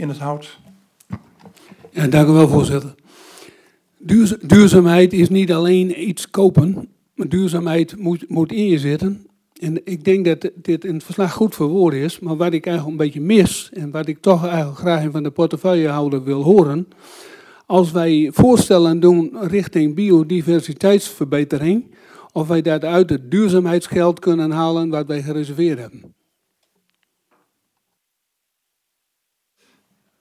in het hout. Ja, dank u wel, voorzitter. Duurzaamheid is niet alleen iets kopen, maar duurzaamheid moet in je zitten. En ik denk dat dit in het verslag goed verwoord is, maar wat ik eigenlijk een beetje mis en wat ik toch eigenlijk graag van de portefeuillehouder wil horen, als wij voorstellen doen richting biodiversiteitsverbetering, of wij dat uit het duurzaamheidsgeld kunnen halen wat wij gereserveerd hebben.